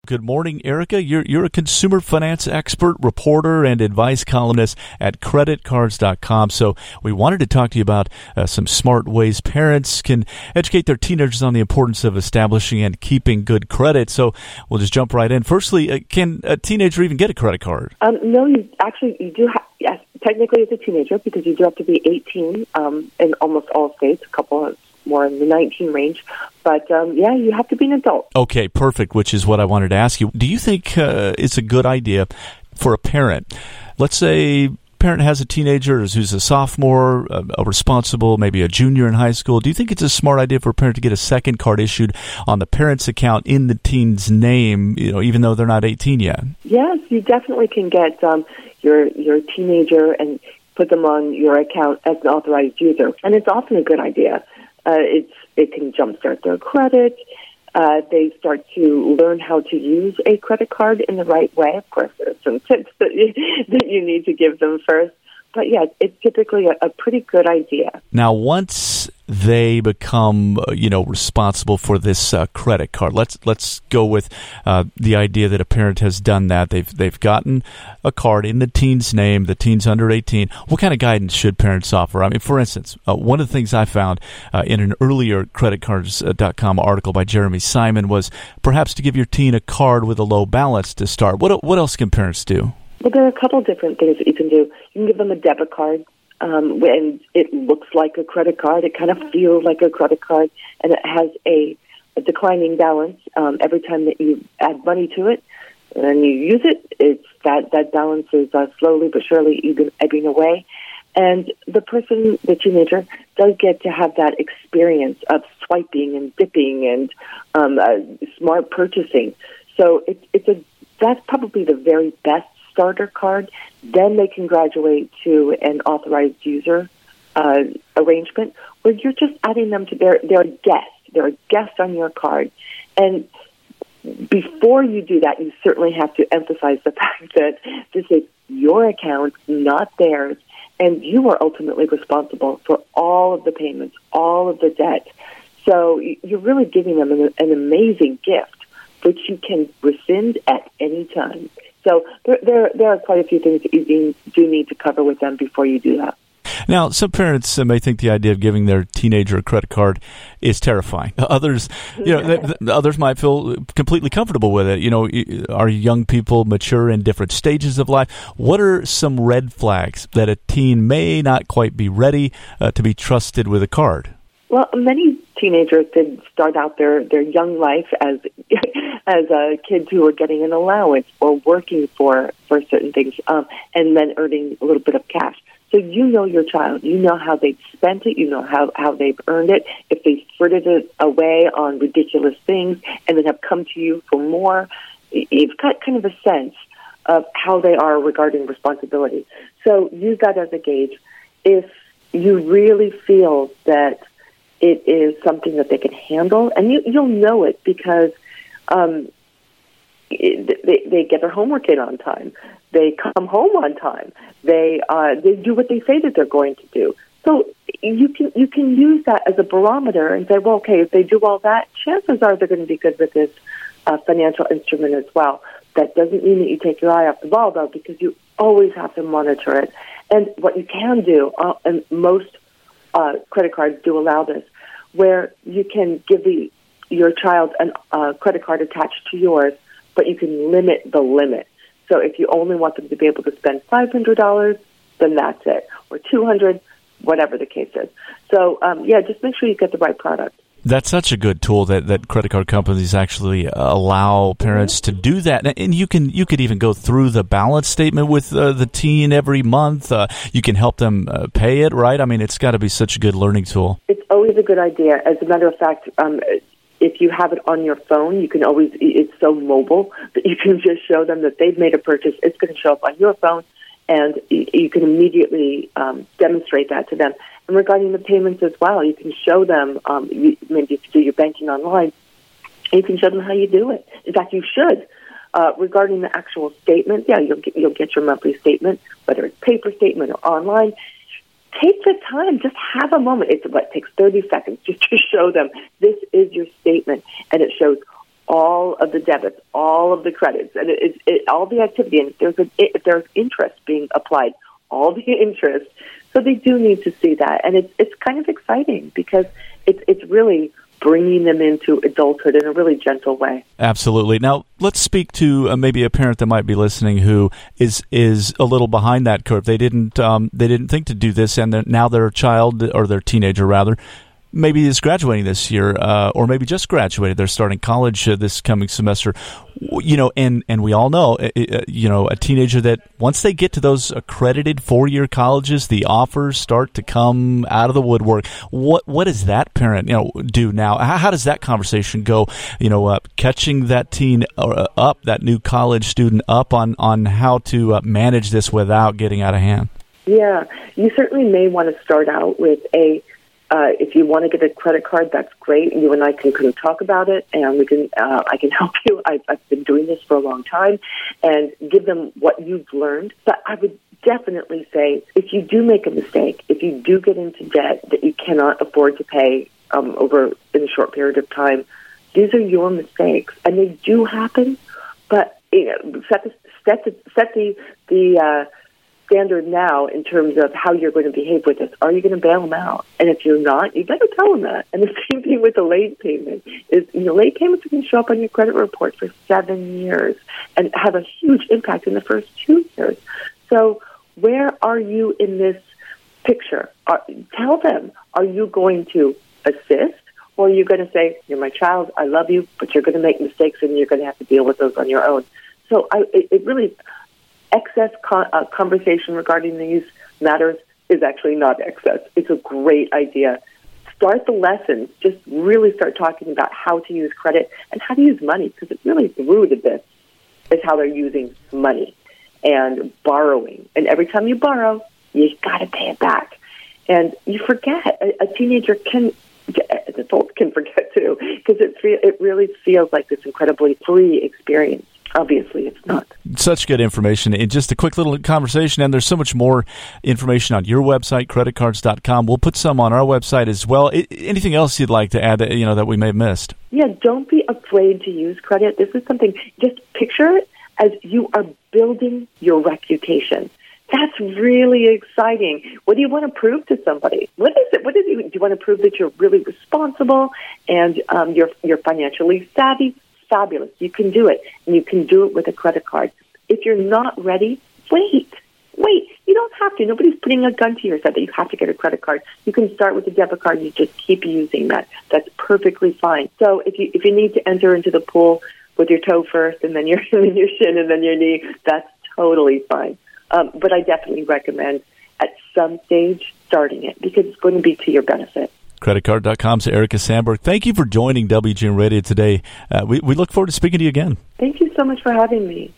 Good morning, Erica. You're a consumer finance expert, reporter, and advice columnist at creditcards.com. So we wanted to talk to you about some smart ways parents can educate their teenagers on the importance of establishing and keeping good credit. So we'll just jump right in. Firstly, can a teenager even get a credit card? No, you do have, yes, technically as a teenager, because you do have to be 18 in almost all states, a couple more in the 19 range. But, you have to be an adult. Okay, perfect, which is what I wanted to ask you. Do you think it's a good idea for a parent? Let's say a parent has a teenager who's a sophomore, a responsible, maybe a junior in high school. Do you think it's a smart idea for a parent to get a second card issued on the parent's account in the teen's name, even though they're not 18 yet? Yes, you definitely can get your teenager and put them on your account as an authorized user. And it's often a good idea. It can jumpstart their credit. They start to learn how to use a credit card in the right way. Of course, there's some tips that you need to give them first. But, yeah, it's typically a pretty good idea. Now, once they become, responsible for this credit card, let's go with the idea that a parent has done that. They've gotten a card in the teen's name, the teen's under 18. What kind of guidance should parents offer? I mean, for instance, one of the things I found in an earlier creditcards.com article by Jeremy Simon was perhaps to give your teen a card with a low balance to start. What else can parents do? Well, there are a couple different things that you can do. You can give them a debit card, and it looks like a credit card. It kind of feels like a credit card, and it has a declining balance every time that you add money to it. And you use it, it's that balance is slowly but surely ebbing away. And the teenager, does get to have that experience of swiping and dipping and smart purchasing. So that's probably the very best starter card. Then they can graduate to an authorized user arrangement where you're just adding them to their guest. They're a guest on your card. And before you do that, you certainly have to emphasize the fact that this is your account, not theirs, and you are ultimately responsible for all of the payments, all of the debt. So you're really giving them an amazing gift, which you can rescind at any time. So there are quite a few things that you do need to cover with them before you do that. Now, some parents may think the idea of giving their teenager a credit card is terrifying. Others, others might feel completely comfortable with it. Are young people mature in different stages of life? What are some red flags that a teen may not quite be ready to be trusted with a card? Well, many teenagers did start out their young life as kids who were getting an allowance or working for certain things, and then earning a little bit of cash. So you know your child. You know how they've spent it. You know how they've earned it. If they've frittered it away on ridiculous things and then have come to you for more, you've got kind of a sense of how they are regarding responsibility. So use that as a gauge. If you really feel that it is something that they can handle, and you'll know it because they get their homework in on time. They come home on time. They do what they say that they're going to do. So you can use that as a barometer and say, well, okay, if they do all that, chances are they're going to be good with this financial instrument as well. That doesn't mean that you take your eye off the ball, though, because you always have to monitor it. And what you can do, and most credit cards do allow this, where you can give your child a credit card attached to yours, but you can limit the limit. So if you only want them to be able to spend $500, then that's it, or $200, whatever the case is. So, just make sure you get the right product. That's such a good tool that credit card companies actually allow parents to do that. And you could even go through the balance statement with the teen every month. You can help them pay it, right? I mean, it's got to be such a good learning tool. It's always a good idea. As a matter of fact, if you have it on your phone, you can always, it's so mobile that you can just show them that they've made a purchase. It's going to show up on your phone, and you can immediately demonstrate that to them. And regarding the payments as well, you can show them, maybe if you do your banking online, you can show them how you do it. In fact, you should. Regarding the actual statement, you'll get your monthly statement, whether it's paper statement or online. Take the time, just have a moment. It takes 30 seconds just to show them this is your statement, and it shows all of the debits, all of the credits, and all the activity. And if there's interest being applied, all the interest. So they do need to see that, and it's kind of exciting because it's really bringing them into adulthood in a really gentle way. Absolutely. Now, let's speak to maybe a parent that might be listening who is a little behind that curve. They didn't think to do this, and now their child, or their teenager rather, maybe is graduating this year, or maybe just graduated. They're starting college this coming semester. And we all know, a teenager that once they get to those accredited 4-year colleges, the offers start to come out of the woodwork. What does that parent, do now? How does that conversation go? Catching that teen up, that new college student up on how to manage this without getting out of hand. Yeah, you certainly may want to start out with if you want to get a credit card, that's great. You and I can talk about it, and we can. I can help you. I've been doing this for a long time, and give them what you've learned. But I would definitely say, if you do make a mistake, if you do get into debt that you cannot afford to pay over in a short period of time, these are your mistakes, and they do happen. But set the standard now in terms of how you're going to behave with this. Are you going to bail them out? And if you're not, you better tell them that. And the same thing with the late payment is, late payments can show up on your credit report for 7 years and have a huge impact in the first 2 years. So where are you in this picture? Tell them, are you going to assist, or are you going to say, you're my child, I love you, but you're going to make mistakes and you're going to have to deal with those on your own. So it really... excess conversation regarding these matters is actually not excess. It's a great idea. Start the lessons. Just really start talking about how to use credit and how to use money, because it's really the root of this is how they're using money and borrowing. And every time you borrow, you got to pay it back. And you forget. A teenager an adult can forget too, because it really feels like this incredibly free experience. Obviously, it's not. Such good information. In just a quick little conversation, and there's so much more information on your website, creditcards.com. We'll put some on our website as well. Anything else you'd like to add that we may have missed? Yeah, don't be afraid to use credit. This is something, just picture it as you are building your reputation. That's really exciting. What do you want to prove to somebody? What is it? Do you want to prove that you're really responsible and you're financially savvy? Fabulous. You can do it, and you can do it with a credit card. If you're not ready, wait. You don't have to. Nobody's putting a gun to your head that you have to get a credit card. You can start with a debit card and you just keep using that. That's perfectly fine. So if you need to enter into the pool with your toe first and then your shin and then your knee, that's totally fine. But I definitely recommend at some stage starting it because it's going to be to your benefit. Creditcard.com's Erica Sandberg. Thank you for joining WGN Radio today. We look forward to speaking to you again. Thank you so much for having me.